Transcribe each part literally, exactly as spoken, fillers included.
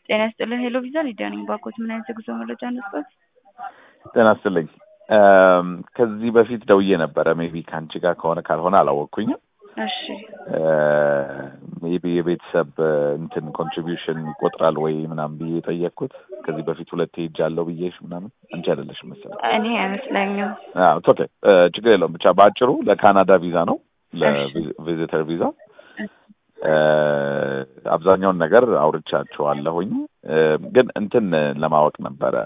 ጤና ይስጥልኝ ሄሎ ቪዛ ሊዲያ ነኝ። ባኮት ምን አይነት የጉዞ መረጃ ነበር? ጤና ይስጥልኝ። ከዚህ በፊት ደውዬ ነበረ ሜቢ ካንቺ ጋር ከሆነ ካልሆነ አላወቅኩኝም። እሺ ሜቢ የቤተሰብ እንትን ኮንትሪቢዩሽን ይቆጥራል ወይ ምናምን ብዬ ጠየቅኩት። ከዚህ በፊት ሁለት ሄጃለሁ ብዬሽ ምናምን አንቺ አይደለሽም መሰለኝ። እኔ አይመስለኝም። አዎ ኦኬ ችግር የለውም። ብቻ ባጭሩ ለካናዳ ቪዛ ነው፣ ለቪዚተር ቪዛ። አብዛኛውን ነገር አውርቻቸዋለሁኝ፣ ግን እንትን ለማወቅ ነበረ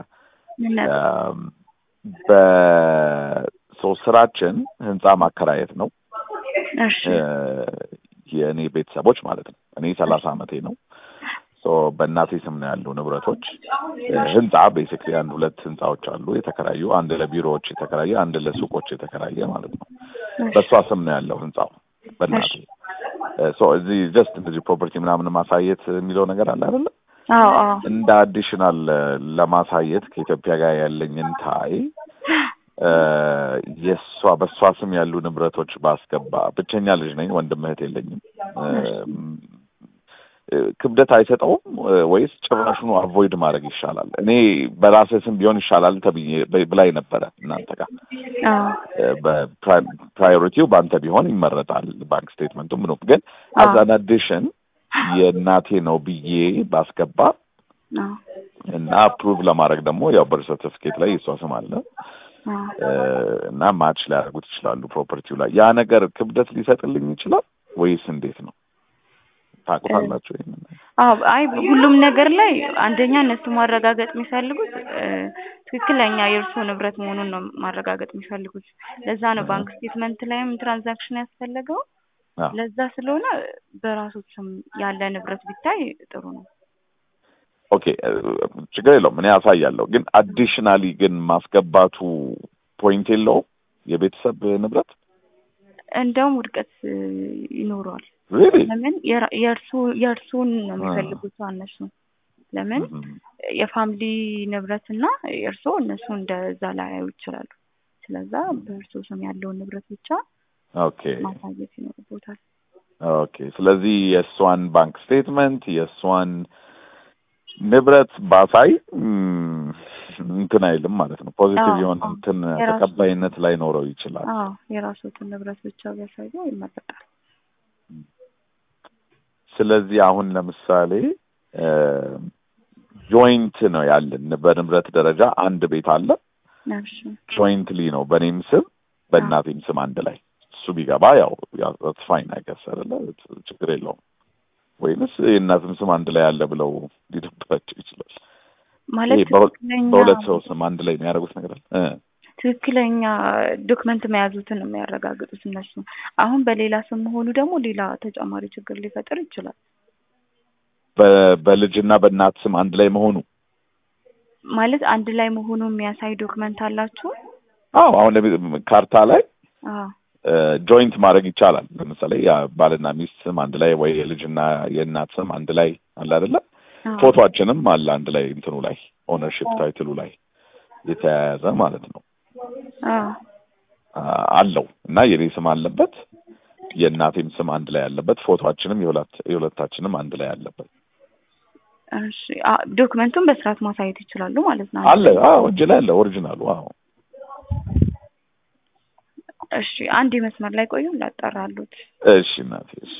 በሶ ስራችን ህንጻ ማከራየት ነው። እሺ የኔ ቤተሰቦች ማለት ነው። እኔ ሰላሳ አመቴ ነው። ሶ በእናቴ ስም ነው ያሉ ንብረቶች። ህንጻ ቤሲክሊ አንድ ሁለት ህንጻዎች አሉ የተከራዩ፣ አንድ ለቢሮዎች የተከራየ፣ አንድ ለሱቆች የተከራየ ማለት ነው። በሷ ስም ነው ያለው ህንጻው በእናቴ። ሶ እዚህ ጀስት እንደዚህ ፕሮፐርቲ ምናምን ማሳየት የሚለው ነገር አለ አይደል? አዎ አዎ። እንደ አዲሽናል ለማሳየት ከኢትዮጵያ ጋር ያለኝን ታይ የሷ በሷ ስም ያሉ ንብረቶች ባስገባ። ብቸኛ ልጅ ነኝ፣ ወንድም እህት የለኝም። ክብደት አይሰጠውም ወይስ ጭራሹኑ አቮይድ ማድረግ ይሻላል? እኔ በራሴ ስም ቢሆን ይሻላል ተብዬ ብላይ ነበረ እናንተ ጋር። በፕራዮሪቲው በአንተ ቢሆን ይመረጣል፣ ባንክ ስቴትመንቱ ምንም። ግን አዝ አን አዲሽን የእናቴ ነው ብዬ ባስገባ እና አፕሩቭ ለማድረግ ደግሞ ያው በር ሰርቲፊኬት ላይ የሷ ስም አለ እና ማች ሊያደርጉት ይችላሉ ፕሮፐርቲው ላይ። ያ ነገር ክብደት ሊሰጥልኝ ይችላል ወይስ እንዴት ነው? ታውቃላችሁ ይሄንን? አዎ አይ ሁሉም ነገር ላይ አንደኛ እነሱ ማረጋገጥ የሚፈልጉት ትክክለኛ የእርሱ ንብረት መሆኑን ነው ማረጋገጥ የሚፈልጉት። ለዛ ነው ባንክ ስቴትመንት ላይም ትራንዛክሽን ያስፈልገው። ለዛ ስለሆነ በራሱ ስም ያለ ንብረት ቢታይ ጥሩ ነው። ኦኬ ችግር የለውም፣ እኔ አሳያለሁ። ግን አዲሽናሊ ግን ማስገባቱ ፖይንት የለውም የቤተሰብ ንብረት እንደውም ውድቀት ይኖረዋል። ለምን የእርሱ የእርሱን ነው የሚፈልጉት እነሱ። ለምን የፋሚሊ ንብረትና የእርሱ እነሱ እንደዛ ላይ ያዩ ይችላሉ። ስለዛ በእርሱ ስም ያለውን ንብረት ብቻ ኦኬ ማሳየት ይኖርበታል። ኦኬ ስለዚህ የእሷን ባንክ ስቴትመንት የእሷን ንብረት ባሳይ እንትን አይልም ማለት ነው። ፖዚቲቭ የሆነ እንትን ተቀባይነት ላይ ኖረው ይችላል። አዎ የራሱን ንብረት ብቻ ቢያሳዩ ይመረጣል። ስለዚህ አሁን ለምሳሌ ጆይንት ነው ያለን በንብረት ደረጃ አንድ ቤት አለ። እሺ ጆይንትሊ ነው በኔም ስም በእናቴም ስም አንድ ላይ። እሱ ቢገባ ያው ያው ፋይን አይገሰርለ ችግር የለውም። ወይንስ የእናትም ስም አንድ ላይ አለ ብለው ሊደብቃቸው ይችላል? ማለት በሁለት ሰው ስም አንድ ላይ የሚያደርጉት ነገር አለ። ትክክለኛ ዶክመንት መያዙትን የሚያረጋግጡት እነሱ። አሁን በሌላ ስም መሆኑ ደግሞ ሌላ ተጨማሪ ችግር ሊፈጥር ይችላል። በልጅና በእናት ስም አንድ ላይ መሆኑ ማለት አንድ ላይ መሆኑ የሚያሳይ ዶክመንት አላችሁ? አዎ አሁን ካርታ ላይ አዎ ጆይንት ማድረግ ይቻላል። ለምሳሌ ያ ባልና ሚስት ስም አንድ ላይ ወይ የልጅና የእናት ስም አንድ ላይ አለ አይደለ? ፎቶአችንም አለ አንድ ላይ እንትኑ ላይ ኦነርሺፕ ታይትሉ ላይ የተያያዘ ማለት ነው። አዎ አለው እና የኔ ስም አለበት፣ የእናቴም ስም አንድ ላይ አለበት፣ ፎቶአችንም የሁለት የሁለታችንም አንድ ላይ አለበት። እሺ ዶክመንቱን በስርዓት ማሳየት ይችላሉ ማለት ነው? አለ አዎ እጅ ላይ አለ ኦሪጂናሉ። አዎ እሺ አንድ መስመር ላይ ቆዩ ላጣራሉት። እሺ እናቴ እሺ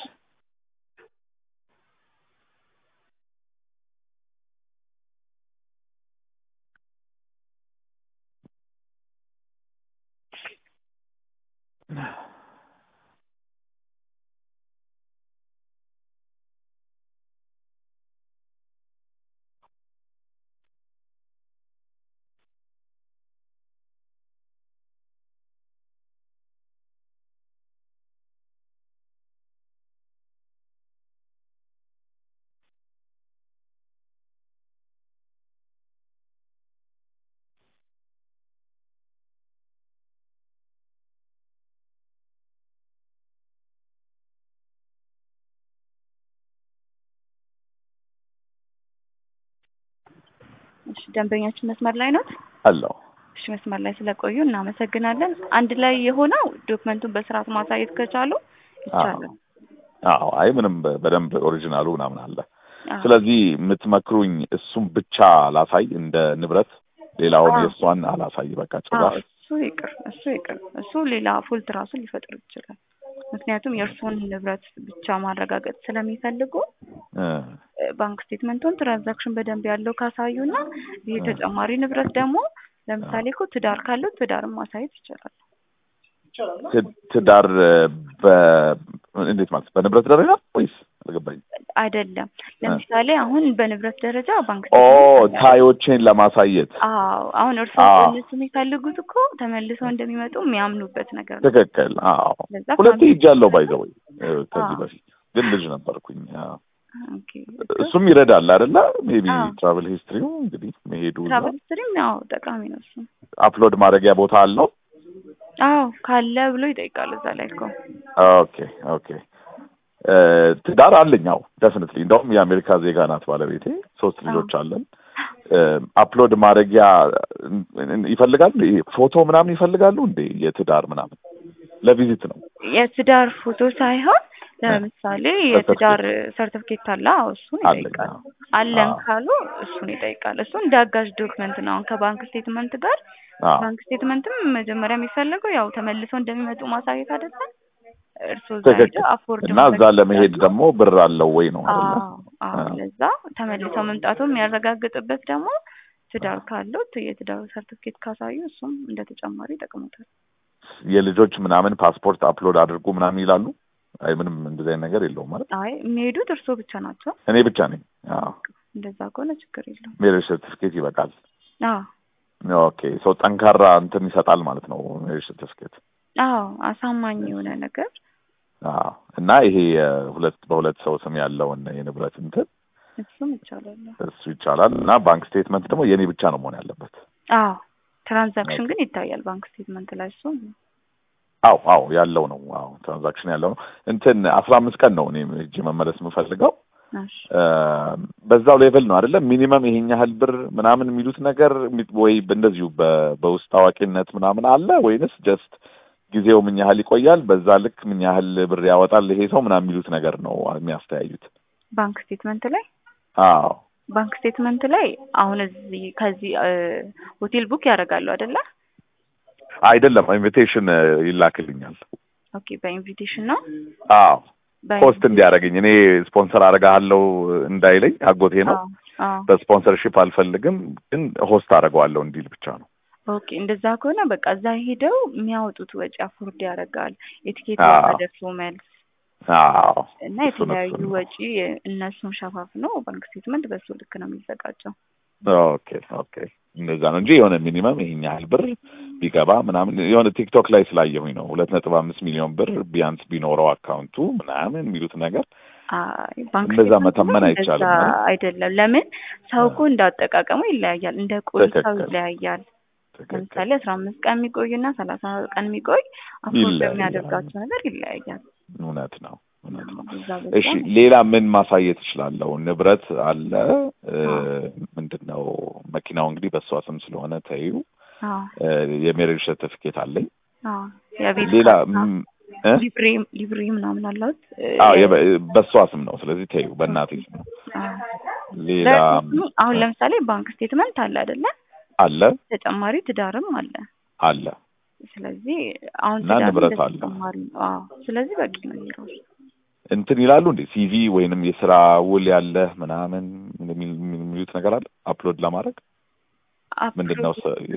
እሺ ደንበኛችን መስመር ላይ ነው አለው። እሺ መስመር ላይ ስለቆዩ እናመሰግናለን። አንድ ላይ የሆነው ዶክመንቱን በስርዓት ማሳየት ከቻሉ ይቻላል። አዎ አይ ምንም በደንብ ኦሪጂናሉ ምናምን አለ። ስለዚህ የምትመክሩኝ እሱም ብቻ ላሳይ እንደ ንብረት ሌላውን የሷን አላሳይ በቃ ጭራሽ እሱ ይቅር እሱ ይቅር እሱ ሌላ ፎልት ራሱ ሊፈጥር ይችላል ምክንያቱም የእርሱን ንብረት ብቻ ማረጋገጥ ስለሚፈልጉ ባንክ ስቴትመንቱን ትራንዛክሽን በደንብ ያለው ካሳዩና ይሄ ተጨማሪ ንብረት ደግሞ ለምሳሌ እኮ ትዳር ካለው ትዳርም ማሳየት ይችላል ትዳር በእንዴት ማለት በንብረት ደረጃ ወይስ አልገባኝ አይደለም ለምሳሌ አሁን በንብረት ደረጃ ባንክ ኦ ታዮችን ለማሳየት አዎ አሁን እርሱ እነሱ የሚፈልጉት እኮ ተመልሰው እንደሚመጡ የሚያምኑበት ነገር ነው ትክክል አዎ ሁለት ይጃለው ባይዘው ከዚህ በፊት ግን ልጅ ነበርኩኝ ኦኬ እሱም ይረዳል አይደለ ሜቢ ትራቨል ሂስትሪው እንግዲህ መሄዱ ትራቨል ሂስትሪው ነው ጠቃሚ ነው እሱ አፕሎድ ማድረጊያ ቦታ አለው አዎ ካለ ብሎ ይጠይቃል እዛ ላይ እኮ ኦኬ ኦኬ ትዳር አለኛው ዴፊኒትሊ እንደውም የአሜሪካ ዜጋ ናት ባለቤቴ ሶስት ልጆች አለን አፕሎድ ማድረጊያ ይፈልጋሉ ፎቶ ምናምን ይፈልጋሉ እንዴ የትዳር ምናምን ለቪዚት ነው የትዳር ፎቶ ሳይሆን ለምሳሌ የትዳር ሰርቲፊኬት አለ እሱን ይጠይቃል አለን ካሉ እሱን ይጠይቃል እሱ እንዳጋዥ ዶክመንት ነው ከባንክ ስቴትመንት ጋር ባንክ ስቴትመንትም መጀመሪያ የሚፈልገው ያው ተመልሰው እንደሚመጡ ማሳየት አይደለም እርሱ ዘንድ አፎርድ እና እዛ ለመሄድ ደግሞ ብር አለው ወይ ነው አይደል አዎ ለዛ ተመልሰው መምጣቱ የሚያረጋግጥበት ደግሞ ትዳር ካለው የትዳር ሰርቲፊኬት ካሳዩ እሱም እንደ ተጨማሪ ይጠቅሙታል የልጆች ምናምን ፓስፖርት አፕሎድ አድርጉ ምናምን ይላሉ አይ ምንም እንደዚህ አይነት ነገር የለውም ማለት አይ የሚሄዱት እርሶ ብቻ ናቸው እኔ ብቻ ነኝ አዎ እንደዛ ከሆነ ችግር የለውም ሜሬጅ ሰርቲፊኬት ይበቃል አዎ ኦኬ ሶ ጠንካራ እንትን ይሰጣል ማለት ነው ሜሬጅ ሰርቲፊኬት አዎ አሳማኝ የሆነ ነገር አዎ እና ይሄ ሁለት በሁለት ሰው ስም ያለው እና የንብረት እንትን እሱም ይቻላል እሱ ይቻላል እና ባንክ ስቴትመንት ደግሞ የኔ ብቻ ነው መሆን ያለበት አዎ ትራንዛክሽን ግን ይታያል ባንክ ስቴትመንት ላይ እሱ አዎ አዎ ያለው ነው አዎ ትራንዛክሽን ያለው ነው እንትን አስራ አምስት ቀን ነው እኔ እጂ መመለስ የምፈልገው በዛው ሌቭል ነው አይደለም ሚኒመም ይሄኛ ያህል ብር ምናምን የሚሉት ነገር ወይ እንደዚሁ በውስጥ አዋቂነት ምናምን አለ ወይንስ ጀስት ጊዜው ምን ያህል ይቆያል በዛ ልክ ምን ያህል ብር ያወጣል ይሄ ሰው ምናምን የሚሉት ነገር ነው የሚያስተያዩት ባንክ ስቴትመንት ላይ አዎ ባንክ ስቴትመንት ላይ አሁን እዚህ ከዚህ ሆቴል ቡክ ያደርጋሉ አይደለ አይደለም ኢንቪቴሽን ይላክልኛል ኦኬ በኢንቪቴሽን ነው አዎ ፖስት እንዲያደርግኝ እኔ ስፖንሰር አደርጋለሁ እንዳይለኝ አጎቴ ነው በስፖንሰርሺፕ አልፈልግም ግን ሆስት አደርጋለሁ እንዲል ብቻ ነው ኦኬ እንደዛ ከሆነ በቃ እዛ ሄደው የሚያወጡት ወጪ አፎርድ ያደርጋል የቲኬት ያደርሱ መልስ አዎ እና የተለያዩ ወጪ እነሱን ሸፋፍኖ ባንክ ስቴትመንት በሱ ልክ ነው የሚዘጋጀው ኦኬ ኦኬ እንደዛ ነው እንጂ የሆነ ሚኒመም ይሄን ያህል ብር ቢገባ ምናምን የሆነ ቲክቶክ ላይ ስላየሁኝ ነው ሁለት ነጥብ አምስት ሚሊዮን ብር ቢያንስ ቢኖረው አካውንቱ ምናምን የሚሉት ነገር አይ ባንክ እንደዛ መተመን አይቻልም አይደለም ለምን ሰው እኮ እንዳጠቃቀሙ ይለያያል እንደ ቆይታው ይለያያል ለምሳሌ አስራ አምስት ቀን የሚቆይና ሰላሳ ቀን የሚቆይ አፎርድ የሚያደርጋቸው ነገር ይለያያል እውነት ነው እውነት ነው እሺ ሌላ ምን ማሳየት እችላለሁ ንብረት አለ ምንድነው መኪናው እንግዲህ በሷ ስም ስለሆነ ተይው የሜሬጅ ሰርቲፊኬት አለኝ አዎ የቤት ሌላ ሊብሬ ሊብሬ ምናምን አለው አዎ በሷ ስም ነው ስለዚህ ተይው በእናቴ ስም ነው ሌላ አሁን ለምሳሌ ባንክ ስቴትመንት አለ አይደለ አለ ተጨማሪ ትዳርም አለ አለ ስለዚህ አሁን ንብረት አለ ተጨማሪ አዎ ስለዚህ በቂ ነው ይራሱ እንትን ይላሉ እንዴ ሲቪ ወይንም የሥራ ውል ያለ ምናምን የሚሉት ነገር አለ አፕሎድ ለማድረግ ምንድነው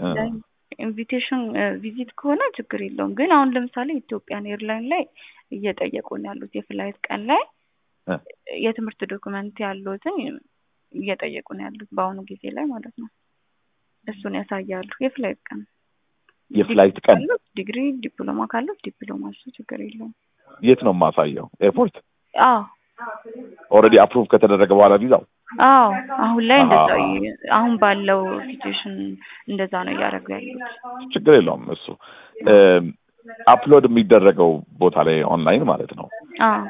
ኢንቪቴሽን ቪዚት ከሆነ ችግር የለውም ግን አሁን ለምሳሌ ኢትዮጵያን ኤርላይን ላይ እየጠየቁን ያሉት የፍላይት ቀን ላይ የትምህርት ዶክመንት ያሉትን እየጠየቁን ያሉት በአሁኑ ጊዜ ላይ ማለት ነው እሱን ያሳያሉ የፍላይት ቀን የፍላይት ቀን ዲግሪ ዲፕሎማ ካለው ዲፕሎማ እሱ ችግር የለውም የት ነው ማሳየው ኤርፖርት አዎ ኦሬዲ አፕሩቭ ከተደረገ በኋላ ቪዛው አዎ አሁን ላይ እንደዛ አሁን ባለው ሲቹዌሽን እንደዛ ነው ያደረጉ ያሉት ችግር የለውም እሱ አፕሎድ የሚደረገው ቦታ ላይ ኦንላይን ማለት ነው አዎ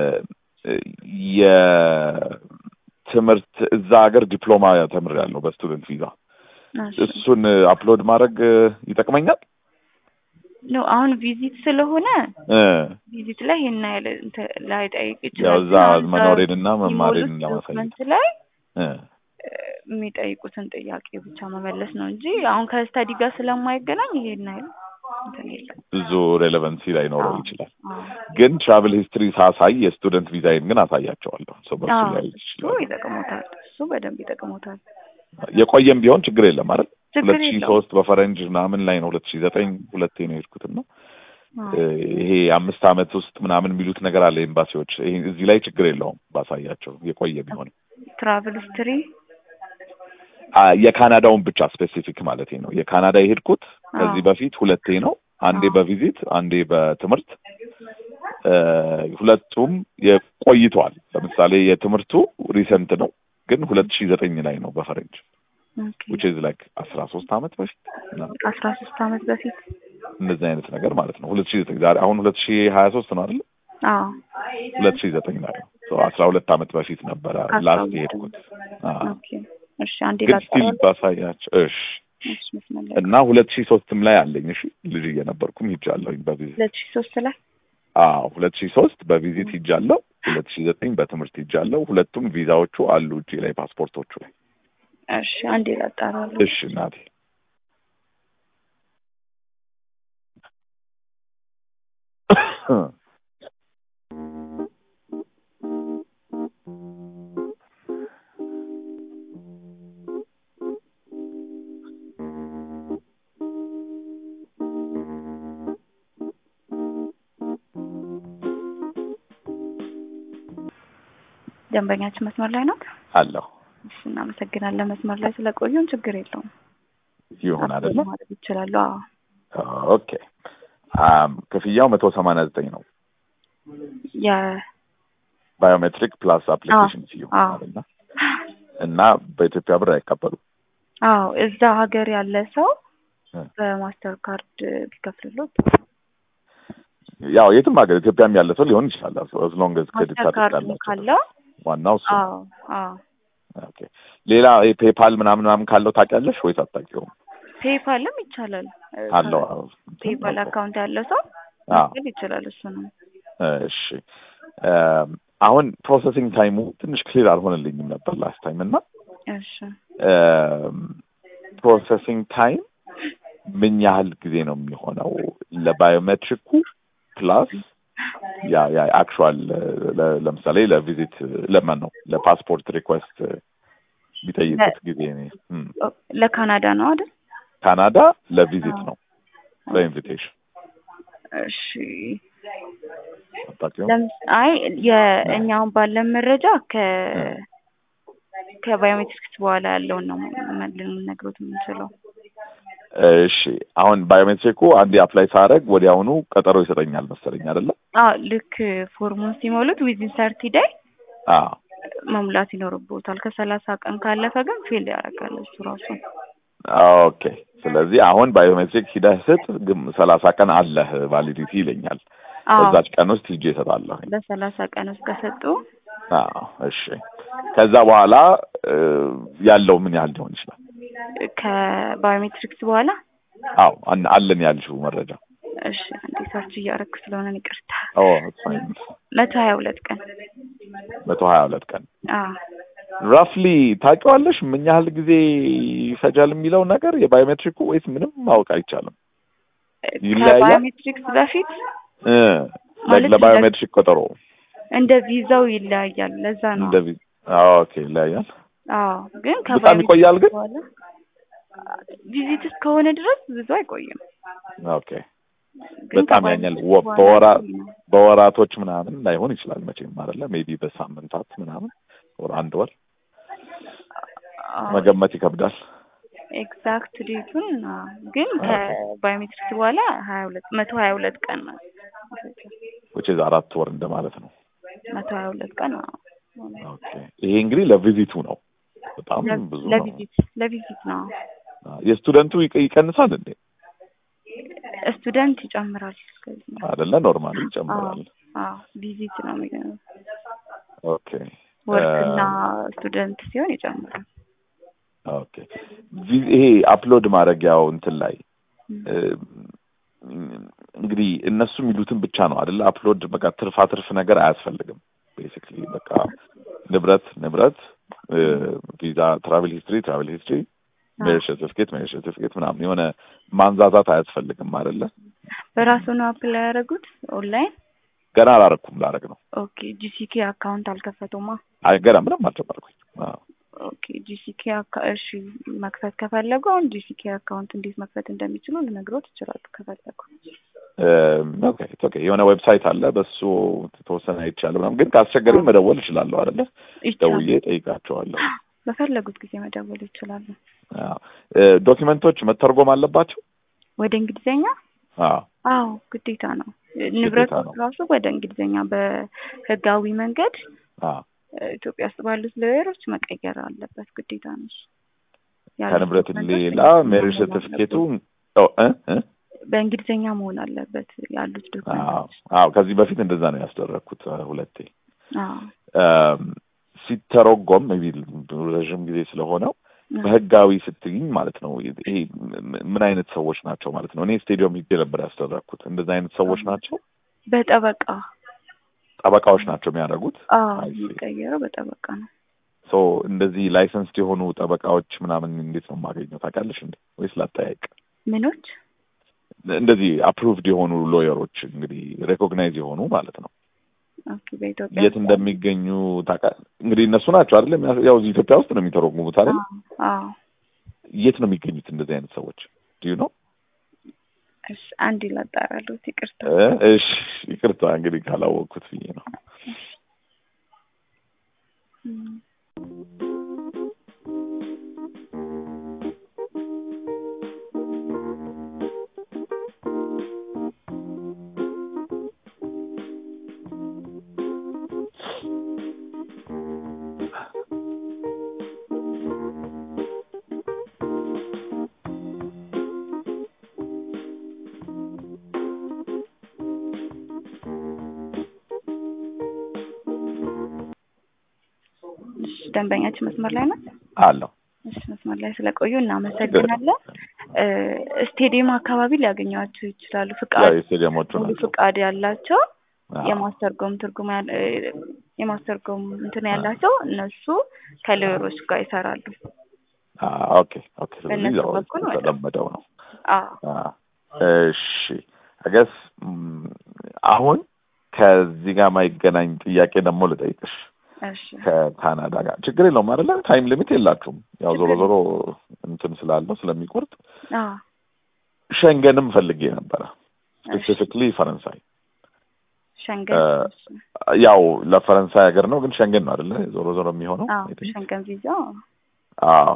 የትምህርት እዛ ሀገር ዲፕሎማ ተምሬያለሁ በስቱደንት ቪዛ እሱን አፕሎድ ማድረግ ይጠቅመኛል ነው አሁን ቪዚት ስለሆነ እ ቪዚት ላይ ይሄን ላይ ጠይቅ ይችላል። ያው እዛ መኖሬንና መማሬን ለማሳየት ላይ እ የሚጠይቁትን ጥያቄ ብቻ መመለስ ነው እንጂ አሁን ከስታዲ ጋር ስለማይገናኝ ይሄን አይደል ብዙ ሬሌቫንሲ ላይ ኖረው ይችላል። ግን ትራቨል ሂስትሪ ሳሳይ የስቱደንት ቪዛዬን ግን አሳያቸዋለሁ። ሰው በሱ ላይ ይችላል ይጠቅሞታል። እሱ በደንብ ይጠቅሞታል። የቆየም ቢሆን ችግር የለም አይደል? ችግር ሁለት ሺህ ሶስት በፈረንጅ ምናምን ላይ ነው ሁለት ሺህ ዘጠኝ ሁለቴ ነው የሄድኩትና ይሄ አምስት አመት ውስጥ ምናምን የሚሉት ነገር አለ ኤምባሲዎች። ይሄ እዚህ ላይ ችግር የለውም ባሳያቸው የቆየ ቢሆን ትራቨል ሂስትሪ የካናዳውን ብቻ ስፔሲፊክ ማለት ነው። የካናዳ የሄድኩት ከዚህ በፊት ሁለቴ ነው። አንዴ በቪዚት አንዴ በትምህርት ሁለቱም የቆይቷል። ለምሳሌ የትምህርቱ ሪሰንት ነው ግን ሁለት ሺህ ዘጠኝ ላይ ነው በፈረንጅ which is like አስራ ሶስት አመት በፊት አስራ ሶስት አመት በፊት እንደዚህ አይነት ነገር ማለት ነው። ሁለት ሺህ ዘጠኝ ዛሬ አሁን ሁለት ሺህ ሀያ ሶስት ነው አይደል? አዎ ሁለት ሺህ ዘጠኝ ላይ ነው። ሶ አስራ ሁለት አመት በፊት ነበር ላስት የሄድኩት። አዎ ኦኬ እሺ አንዴ ላጣራ ባሳያቸው እሺ እና ሁለት ሺህ ሶስትም ላይ አለኝ። እሺ ልጅ እየነበርኩም ሄጃለሁኝ በቪዚት ሁለት ሺህ ሶስት ላይ አዎ ሁለት ሺህ ሶስት በቪዚት ሄጃለሁ። ሁለት ሺህ ዘጠኝ በትምህርት ሄጃለሁ። ሁለቱም ቪዛዎቹ አሉ እጄ ላይ ፓስፖርቶቹ ላይ። እሺ አንዴ ላጣራ እሺ እናቴ ደንበኛችን መስመር ላይ ነው አለው። እሺ እናመሰግናለን። መስመር ላይ ስለቆዩን ችግር የለውም ይሁን አይደል? ማለት ይችላል። አዎ ኦኬ አም ክፍያው መቶ ሰማንያ ዘጠኝ ነው። ያ ባዮሜትሪክ ፕላስ አፕሊኬሽን ፊ አይደል? እና በኢትዮጵያ ብር አይቀበሉም። አዎ እዛ ሀገር ያለ ሰው በማስተር ካርድ ቢከፍልሎት ያው የትም ሀገር ኢትዮጵያም ያለ ሰው ሊሆን ይችላል። as long as credit card ካለው ዋናው እሱ። አዎ አዎ ኦኬ ሌላ ፔፓል ምናምን ምናምን ካለው ታውቂያለሽ ወይስ አታውቂውም? ፔፓልም ይቻላል። አለው ፔፓል አካውንት ያለው ሰው ማድረግ ይችላል። እሱ ነው። እሺ አሁን ፕሮሰሲንግ ታይሙ ትንሽ ክሊር አልሆነልኝም ነበር ላስት ታይም እና እሺ ፕሮሰሲንግ ታይም ምን ያህል ጊዜ ነው የሚሆነው ለባዮሜትሪኩ ፕላስ ያ ያ አክቹዋል ለምሳሌ ለቪዚት ለማን ነው ለፓስፖርት ሪኩዌስት ቢጠይቁት ጊዜ ነው? ለካናዳ ነው አይደል? ካናዳ ለቪዚት ነው ለኢንቪቴሽን። እሺ አጣቂው አይ የኛውን ባለን መረጃ ከ ከባዮሜትሪክስ በኋላ ያለው ነው ልንነግሮት የምንችለው። እሺ አሁን ባዮሜትሪኩ አንዴ አፕላይ ሳደርግ ወዲያውኑ ቀጠሮ ይሰጠኛል መሰለኝ አይደለ? አዎ ልክ ፎርሙን ሲሞሉት ዊዝን ሰርቲ ዴይ አዎ መሙላት ይኖርቦታል። ከሰላሳ ቀን ካለፈ ግን ፌል ያደርጋል እሱ ራሱ። ኦኬ ስለዚህ አሁን ባዮሜትሪክ ሂደህ ስጥ ግን ሰላሳ ቀን አለህ ቫሊዲቲ ይለኛል። በዛች ቀን ውስጥ ሂጄ እሰጣለሁ። በሰላሳ ቀን ውስጥ ከሰጡ አዎ እሺ ከዛ በኋላ ያለው ምን ያህል ሊሆን ይችላል? ከባዮሜትሪክስ በኋላ አዎ አለን ያልሽው መረጃ። እሺ አንዴ ሰርች እያደረኩ ስለሆነ ይቅርታ። ኦ ፋይን መቶ ሀያ ሁለት ቀን መቶ ሀያ ሁለት ቀን አዎ ራፍሊ ታውቂዋለሽ ምን ያህል ጊዜ ይፈጃል የሚለው ነገር የባዮሜትሪኩ ወይስ ምንም ማወቅ አይቻልም? ይለያያል። ባዮሜትሪክስ በፊት እ ለባዮሜትሪክ ቀጠሮ እንደ ቪዛው ይለያያል። ለዛ ነው እንደ ቪዛ ኦኬ ይለያያል። አዎ ግን በጣም ይቆያል ግን ቪዚት እስከሆነ ድረስ ብዙ አይቆይም። ኦኬ በጣም ያኛል በወራ በወራቶች ምናምን ላይሆን ይችላል መቼም አይደለ? ሜቢ በሳምንታት ምናምን ወር አንድ ወር መገመት ይከብዳል። ኤግዛክት ዴቱን ግን ከባዮሜትሪክስ በኋላ ሀያ ሁለት መቶ ሀያ ሁለት ቀን ነው which is አራት ወር እንደማለት ነው። መቶ ሀያ ሁለት ቀን ነው። ኦኬ ይሄ እንግዲህ ለቪዚቱ ነው። በጣም ብዙ ነው። ለቪዚት ለቪዚት ነው። የስቱደንቱ ይቀንሳል እንዴ? ስቱደንት ይጨምራል አይደለ? ኖርማሊ ይጨምራል። አዎ ቪዚት ነው የሚገኘው። ኦኬ ወርክና ስቱደንት ሲሆን ይጨምራል። ኦኬ ይሄ አፕሎድ ማድረጊያው እንትን ላይ እንግዲህ እነሱ የሚሉትን ብቻ ነው አይደል አፕሎድ በቃ ትርፋ ትርፍ ነገር አያስፈልግም ቤሲክሊ በቃ ንብረት ንብረት ቪዛ ትራቨል ሂስትሪ ትራቨል ሂስትሪ ሜሪጅ ሰርቲፊኬት ሜሪጅ ሰርቲፊኬት ምናምን የሆነ ማንዛዛት አያስፈልግም አይደለ በራሱ ነው አፕላይ ያደረጉት ኦንላይን ገና አላረኩም ላረግ ነው ኦኬ ጂሲኬ አካውንት አልከፈቱማ አይ ገና ምንም አልጀመርኩኝ ኦኬ ጂሲኬ እሺ መክፈት ከፈለጉ አሁን ጂሲኬ አካውንት እንዴት መክፈት እንደሚችሉ ልነግሮት ይችላል ከፈለጉ ኦኬ ኦኬ የሆነ ዌብሳይት አለ በሱ ተወሰነ አይቻልም ምናምን ግን ካስቸገረኝ መደወል እችላለሁ አይደለ ደውዬ ጠይቃቸዋለሁ በፈለጉት ጊዜ መደወል ይችላሉ አዎ ዶክመንቶች መተርጎም አለባቸው ወደ እንግሊዘኛ አዎ አዎ ግዴታ ነው ንብረቱ ራሱ ወደ እንግሊዘኛ በህጋዊ መንገድ አዎ ኢትዮጵያ ውስጥ ባሉት ሎየሮች መቀየር አለበት ግዴታ ነው ከንብረት ሌላ ሜሪጅ ሰርቲፊኬቱ እ እ በእንግሊዘኛ መሆን አለበት ያሉት ዶክመንቶች አዎ ከዚህ በፊት እንደዛ ነው ያስደረኩት ሁለቴ አዎ ሲተረጎም ረጅም ጊዜ ስለሆነው በህጋዊ ስትይኝ ማለት ነው ይሄ ምን አይነት ሰዎች ናቸው ማለት ነው እኔ ስቴዲየም ሄጄ ነበር ያስደረኩት እንደዛ አይነት ሰዎች ናቸው በጠበቃ ጠበቃዎች ናቸው የሚያደርጉት አዎ የሚቀየረው በጠበቃ ነው ሶ እንደዚህ ላይሰንስ የሆኑ ጠበቃዎች ምናምን እንዴት ነው የማገኘው ታውቃለሽ እንዴ ወይስ ላጠያይቅ ምኖች እንደዚህ አፕሩቭድ የሆኑ ሎየሮች እንግዲህ ሬኮግናይዝ የሆኑ ማለት ነው ኦኬ በኢትዮጵያ የት እንደሚገኙ ታውቃለህ እንግዲህ እነሱ ናቸው አይደል ያው እዚህ ኢትዮጵያ ውስጥ ነው የሚተረጉሙት አይደል አዎ የት ነው የሚገኙት እንደዚህ አይነት ሰዎች ዱ ዩ ኖ እሺ አንድ ይላጣራሉ ይቅርታ እሺ ይቅርታ እንግዲህ ካላወቅኩት ብዬ ነው ደንበኛችን መስመር ላይ ነው አለው እሺ መስመር ላይ ስለቆዩ እናመሰግናለን ስቴዲየም አካባቢ ሊያገኟቸው ይችላሉ ፍቃድ ስቴዲየሞቹ ነው ፍቃድ ያላቸው የማስተርጎም ትርጉም የማስተርጎም እንትን ያላቸው እነሱ ከሌሎች ጋር ይሰራሉ ኦኬ ኦኬ ስለዚህ ተለመደው ነው አዎ እሺ አገስ አሁን ከዚህ ጋር ማይገናኝ ጥያቄ ደግሞ ልጠይቅሽ እሺ ከካናዳ ጋር ችግር የለውም አይደል ታይም ሊሚት የላችሁም ያው ዞሮ ዞሮ እንትን ስላለው ስለሚቆርጥ አዎ ሸንገንም ፈልጌ ነበር ስፔሲፊክሊ ፈረንሳይ ሸንገን ያው ለፈረንሳይ ሀገር ነው ግን ሸንገን ነው አይደል ዞሮ ዞሮ የሚሆነው አዎ ሸንገን ቪዛ አዎ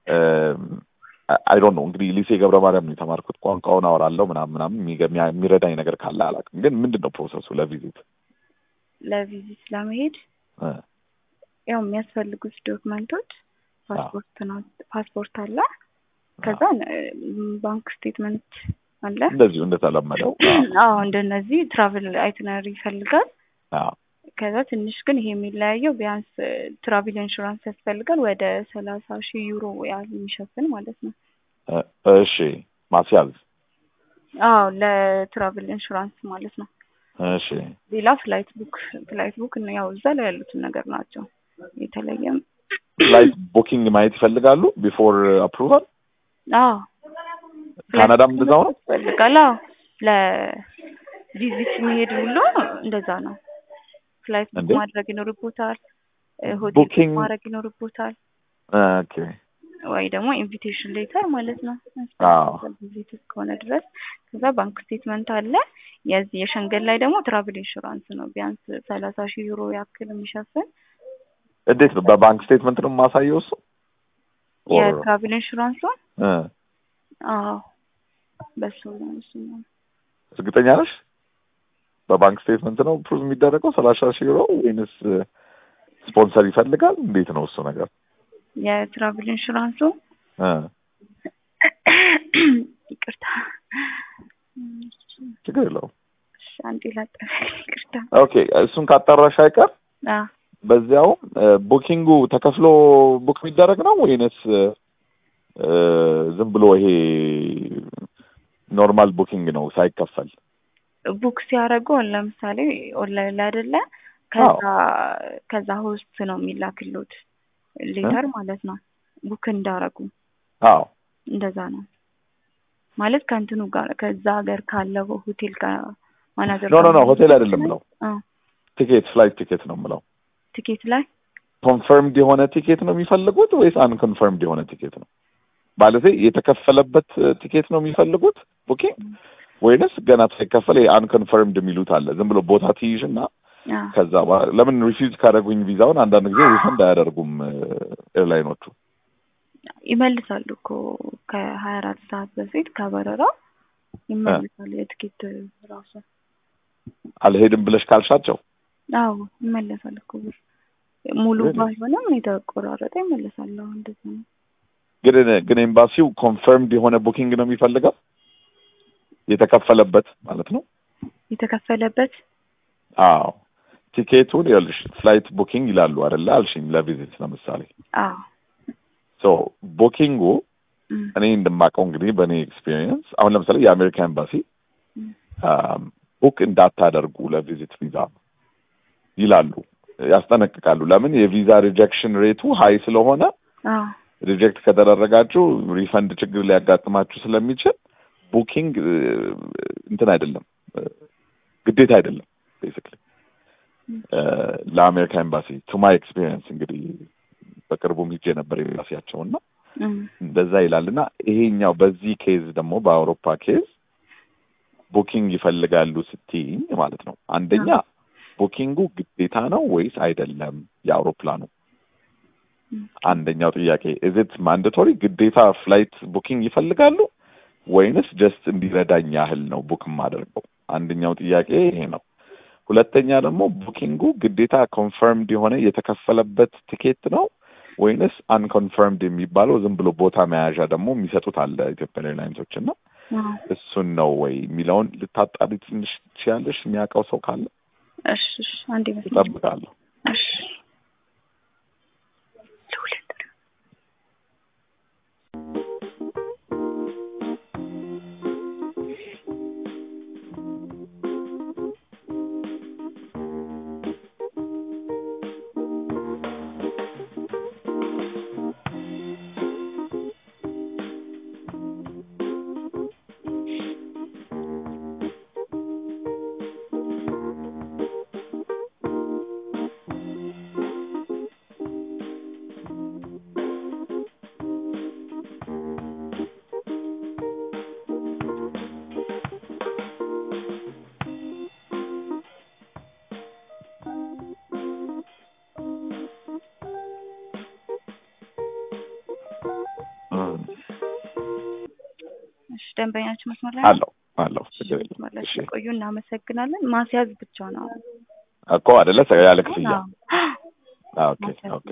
አይ ዶንት ኖ እንግዲህ ሊሴ ገብረ ማርያም ነው የተማርኩት ቋንቋውን አወራለሁ ምናምን ምናምን የሚረዳኝ ነገር ካለ አላውቅም ግን ምንድነው ፕሮሰሱ ለቪዚት ለቪዚት ለመሄድ ያው የሚያስፈልጉት ዶክመንቶች ፓስፖርት ነው ፓስፖርት አለ ከዛ ባንክ ስቴትመንት አለ እንደዚህ እንደተለመደው አዎ እንደነዚህ ትራቨል አይቲነሪ ይፈልጋል አዎ ከዛ ትንሽ ግን ይሄ የሚለያየው ቢያንስ ትራቨል ኢንሹራንስ ያስፈልጋል ወደ ሰላሳ ሺህ ዩሮ ያህል የሚሸፍን ማለት ነው እሺ ማስያዝ አዎ ለትራቨል ኢንሹራንስ ማለት ነው እሺ ሌላ ፍላይት ቡክ ፍላይት ቡክ ነው ያው እዛ ላይ ያሉትን ነገር ናቸው የተለየም ፍላይት ቡኪንግ ማየት ይፈልጋሉ ቢፎር አፕሩቫል አዎ ካናዳም እንደዛው ነው ይፈልጋል አዎ ለቪዚት መሄድ ሁሉ እንደዛ ነው ፍላይት ቡክ ማድረግ ይኖርቦታል ሆቴል ማድረግ ይኖርቦታል ኦኬ ወይ ደግሞ ኢንቪቴሽን ሌተር ማለት ነው አዎ ቪዚት እስከሆነ ድረስ ከዛ ባንክ ስቴትመንት አለ የዚህ የሸንገን ላይ ደግሞ ትራቨል ኢንሹራንስ ነው ቢያንስ ሰላሳ ሺህ ዩሮ ያክል የሚሸፍን እንዴት ነው በባንክ ስቴትመንት ነው ማሳየው እሱ የትራቨል ኢንሹራንስ እ አዎ በሱ ነው እሱ ነው እርግጠኛ ነሽ በባንክ ስቴትመንት ነው ፕሩቭ የሚደረገው ሰላሳ ሺህ ዩሮ ወይንስ ስፖንሰር ይፈልጋል እንዴት ነው እሱ ነገር የትራቨል ኢንሹራንሱ እ ይቅርታ ችግር የለውም እሺ አንዴ ላጠፋ ይቅርታ ኦኬ እሱን ካጣራሽ አይቀር አዎ በዚያው ቡኪንጉ ተከፍሎ ቡክ የሚደረግ ነው ወይንስ ዝም ብሎ ይሄ ኖርማል ቡኪንግ ነው ሳይከፈል ቡክ ሲያደርጉ ለምሳሌ ኦንላይን ላይ አይደለ ከዛ ከዛ ሆስት ነው የሚላክሉት ሌተር ማለት ነው ቡክ እንዳረጉ አዎ እንደዛ ነው ማለት ከእንትኑ ጋር ከዛ ሀገር ካለው ሆቴል ጋር ማናጀር ኖ ኖ ኖ ሆቴል አይደለም ነው ቲኬት ፍላይት ቲኬት ነው የምለው ቲኬት ላይ ኮንፈርምድ የሆነ ቲኬት ነው የሚፈልጉት ወይስ አንኮንፈርምድ የሆነ ቲኬት ነው ማለት የተከፈለበት ቲኬት ነው የሚፈልጉት ቡኪንግ ወይንስ ገና ሳይከፈል አንኮንፈርምድ የሚሉት አለ ዝም ብሎ ቦታ ትይዥና ከዛ ለምን ሪፊውዝ ካደረጉኝ ቪዛውን አንዳንድ ጊዜ ሪፈንድ አያደርጉም ኤርላይኖቹ ይመልሳሉ እኮ ከሀያ አራት ሰዓት በፊት ከበረራ ይመልሳሉ የቲኬት ራሱ አልሄድም ብለሽ ካልሻቸው አዎ ይመልሳሉ እኮ ሙሉ ባይሆንም የተቆራረጠ ይመልሳሉ እንደዚህ ነው ግን ግን ኤምባሲው ኮንፈርምድ የሆነ ቡኪንግ ነው የሚፈልገው የተከፈለበት ማለት ነው የተከፈለበት አዎ ቲኬቱን ይልሽ ፍላይት ቡኪንግ ይላሉ አይደል አልሽኝ ለቪዚት ለምሳሌ አዎ ሶ ቡኪንጉ እኔ እንደማውቀው እንግዲህ በኔ ኤክስፒሪየንስ አሁን ለምሳሌ የአሜሪካ ኤምባሲ ቡክ እንዳታደርጉ ለቪዚት ቪዛ ይላሉ ያስጠነቅቃሉ ለምን የቪዛ ሪጀክሽን ሬቱ ሃይ ስለሆነ አዎ ሪጀክት ከተደረጋችሁ ሪፈንድ ችግር ሊያጋጥማችሁ ስለሚችል ቡኪንግ እንትን አይደለም ግዴታ አይደለም ቤሲክሊ ለአሜሪካ ኤምባሲ ቱ ማይ ኤክስፒሪየንስ እንግዲህ በቅርቡም ሄጄ ነበር ኤምባሲያቸውና እንደዛ ይላልና ይሄኛው በዚህ ኬዝ ደግሞ በአውሮፓ ኬዝ ቡኪንግ ይፈልጋሉ ስትይኝ ማለት ነው አንደኛ ቡኪንጉ ግዴታ ነው ወይስ አይደለም የአውሮፕላኑ አንደኛው ጥያቄ is it mandatory ግዴታ ፍላይት ቡኪንግ ይፈልጋሉ ወይንስ ጀስት እንዲረዳኝ ያህል ነው ቡክ ማድረገው አንደኛው ጥያቄ ይሄ ነው ሁለተኛ ደግሞ ቡኪንጉ ግዴታ ኮንፈርምድ የሆነ የተከፈለበት ቲኬት ነው ወይንስ አንኮንፈርምድ የሚባለው ዝም ብሎ ቦታ መያዣ ደግሞ የሚሰጡት አለ ኢትዮጵያ ኤርላይንሶች እና እሱን ነው ወይ የሚለውን ልታጣሪ ትንሽ ትችያለሽ የሚያውቀው ሰው ካለ እሺ እሺ አንዴ መስጠት እጠብቃለሁ እሺ ደንበኛችን መስመር ላይ አለው አለው እሺ ቆዩ እናመሰግናለን ማስያዝ ብቻ ነው እኮ አይደለ ያለ ክፍያ ኦኬ ኦኬ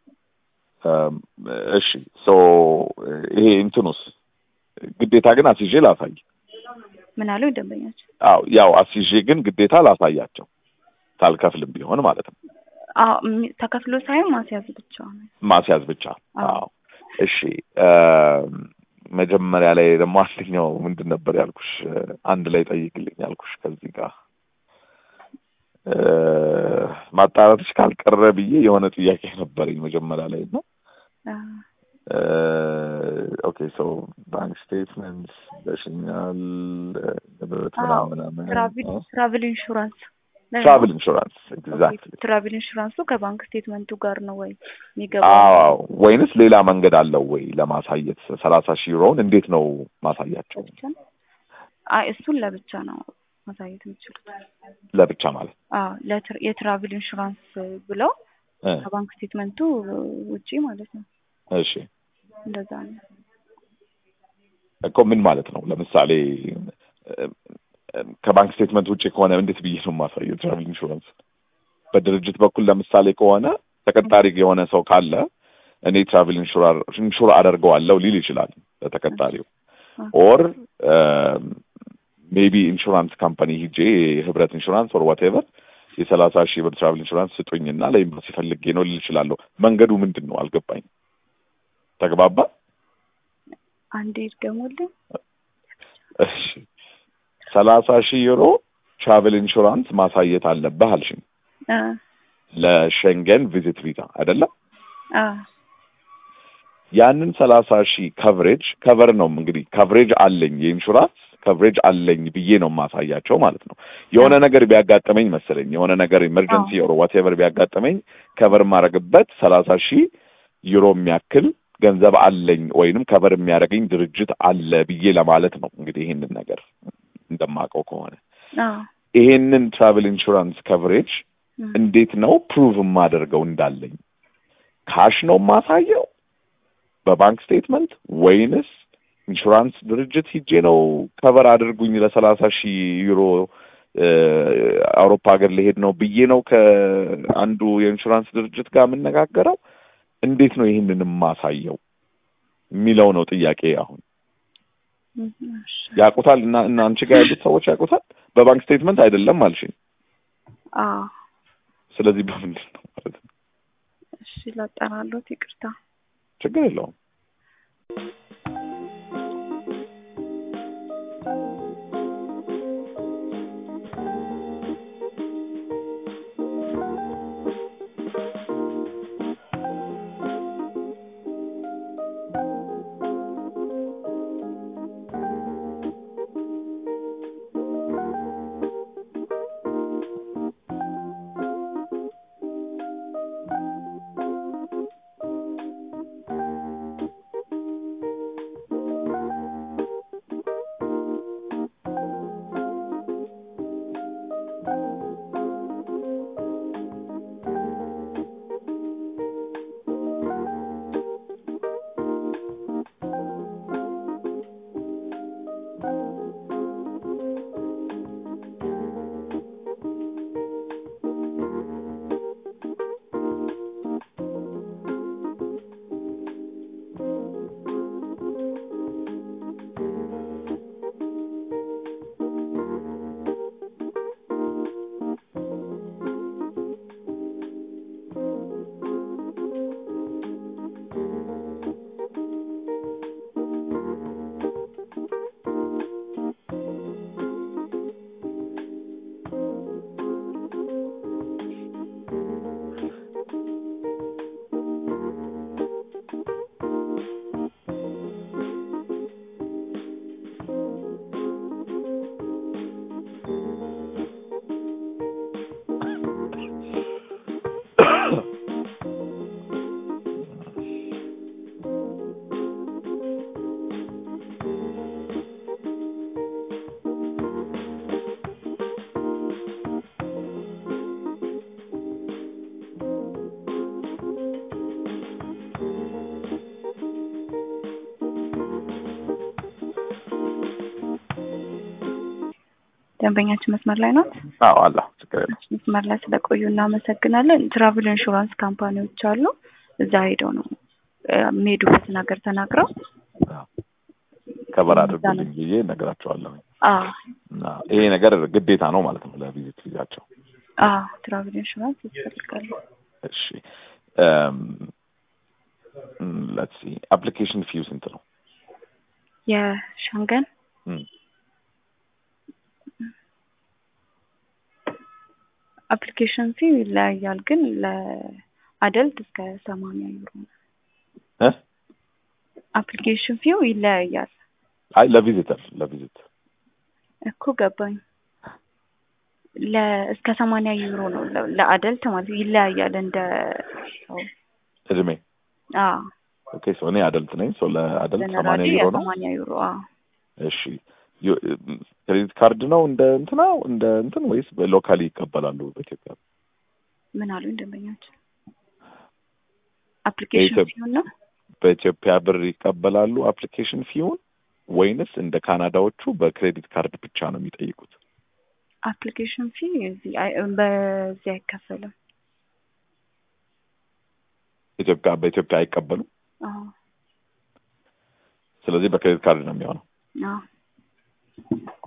እሺ ሶ ይሄ እንትኑስ ግዴታ ግን አስይዤ ላሳይ ምን አለው ደንበኛችን አው ያው አስይዤ ግን ግዴታ ላሳያቸው ታልከፍልም ቢሆን ማለት ነው አው ተከፍሎ ሳይሆን ማስያዝ ብቻ ነው ማስያዝ ብቻ አው እሺ መጀመሪያ ላይ ደግሞ አስልኛው ምንድን ነበር ያልኩሽ አንድ ላይ ጠይቅልኝ ያልኩሽ ከዚህ ጋር ማጣራትሽ ካልቀረ ብዬ የሆነ ጥያቄ ነበርኝ መጀመሪያ ላይ ነው ኦኬ ሶ ባንክ ስቴትመንትስ በሽኛል ንብረት ምናምን ትራቭል ትራቭል ኢንሹራንስ ትራቭል ኢንሹራንስ ኤግዛክትሊ ትራቭል ኢንሹራንሱ ከባንክ ስቴትመንቱ ጋር ነው ወይ የሚገባው አዎ ወይንስ ሌላ መንገድ አለው ወይ ለማሳየት ሰላሳ ሺህ ዩሮን እንዴት ነው ማሳያቸው አይ እሱን ለብቻ ነው ማሳየት የምችሉት ለብቻ ማለት አዎ የትራቭል ኢንሹራንስ ብለው ከባንክ ስቴትመንቱ ውጪ ማለት ነው እሺ እንደዛ ነው እኮ ምን ማለት ነው ለምሳሌ ከባንክ ስቴትመንት ውጪ ከሆነ እንዴት ብዬ ነው ማሳየው ትራቭል ኢንሹራንስ በድርጅት በኩል ለምሳሌ ከሆነ ተቀጣሪ የሆነ ሰው ካለ እኔ ትራቭል ኢንሹራር ኢንሹር አደርገዋለሁ ሊል ይችላል ለተቀጣሪው ኦር ሜቢ ኢንሹራንስ ካምፓኒ ሂጄ ህብረት ኢንሹራንስ ኦር ዋትኤቨር የሰላሳ ሺህ ብር ትራቭል ኢንሹራንስ ስጡኝና ለኤምባሲ ፈልጌ ነው ሊል ይችላል መንገዱ ምንድን ነው አልገባኝ ተግባባ አንዴ ይገሙልኝ እሺ ሰላሳ ሺህ ዩሮ ትራቨል ኢንሹራንስ ማሳየት አለብህ አልሽኝ አ ለሸንገን ቪዚት ቪዛ አይደለም አ ያንን ሰላሳ ሺህ ከቨሬጅ ከቨር ነው እንግዲህ ከቨሬጅ አለኝ የኢንሹራንስ ከቨሬጅ አለኝ ብዬ ነው ማሳያቸው ማለት ነው የሆነ ነገር ቢያጋጥመኝ መሰለኝ የሆነ ነገር ኢመርጀንሲ ኦር ዋትኤቨር ቢያጋጥመኝ ከቨር ማረግበት ሰላሳ ሺህ ዩሮ የሚያክል ገንዘብ አለኝ ወይንም ከቨር የሚያደርገኝ ድርጅት አለ ብዬ ለማለት ነው እንግዲህ ይሄንን ነገር እንደማቀው ከሆነ አዎ ይሄንን ትራቨል ኢንሹራንስ ከቨሬጅ እንዴት ነው ፕሩቭ ማደርገው እንዳለኝ ካሽ ነው ማሳየው በባንክ ስቴትመንት ወይንስ ኢንሹራንስ ድርጅት ሂጄ ነው ከቨር አድርጉኝ ለሰላሳ ሺህ ዩሮ አውሮፓ ሀገር ለሄድ ነው ብዬ ነው ከአንዱ የኢንሹራንስ ድርጅት ጋር የምነጋገረው እንዴት ነው ይሄንን ማሳየው የሚለው ነው ጥያቄ አሁን ያቁታል እና እና አንቺ ጋር ያሉት ሰዎች ያቁታል በባንክ ስቴትመንት አይደለም አልሽኝ አዎ ስለዚህ በምንድን ነው ማለት ነው እሺ ላጣራሎት ይቅርታ ችግር የለውም ደንበኛችን መስመር ላይ ናት? አዎ አላ ትክክል መስመር ላይ ስለቆዩ እናመሰግናለን። ትራቭል ኢንሹራንስ ካምፓኒዎች አሉ እዛ ሄደው ነው የሚሄዱበትን ሀገር ተናግረው ከበር አድርጉልኝ ብዬ እነግራቸዋለሁ። አዎ እና ይሄ ነገር ግዴታ ነው ማለት ነው ለቪዚት ቪዛቸው? አዎ ትራቭል ኢንሹራንስ ይፈልጋሉ። እሺ እም let's see application fee ስንት ነው? የሸንገን አፕሊኬሽን ፊ ይለያያል ግን ለአደልት እስከ ሰማንያ ዩሮ ነው። እ አፕሊኬሽን ፊው ይለያያል። አይ ለቪዚተር ለቪዚት እኮ ገባኝ። ለ እስከ ሰማንያ ዩሮ ነው ለአደልት ማለት ይለያያል እንደ ሰው እድሜ። አዎ ኦኬ ሶ እኔ አደልት ነኝ ሶ ለአደልት ሰማንያ ዩሮ ነው። ሰማንያ ዩሮ አዎ። እሺ ክሬዲት ካርድ ነው እንደ እንትና እንደ እንትን ወይስ በሎካሊ ይቀበላሉ በኢትዮጵያ? ምን አሉ እንደምኛቸው? አፕሊኬሽን ፊው ነው በኢትዮጵያ ብር ይቀበላሉ አፕሊኬሽን ፊውን ወይንስ እንደ ካናዳዎቹ በክሬዲት ካርድ ብቻ ነው የሚጠይቁት? አፕሊኬሽን ፊ እዚህ በዚህ አይከፈልም። ኢትዮጵያ በኢትዮጵያ አይቀበሉም? አዎ ስለዚህ በክሬዲት ካርድ ነው የሚሆነው። አዎ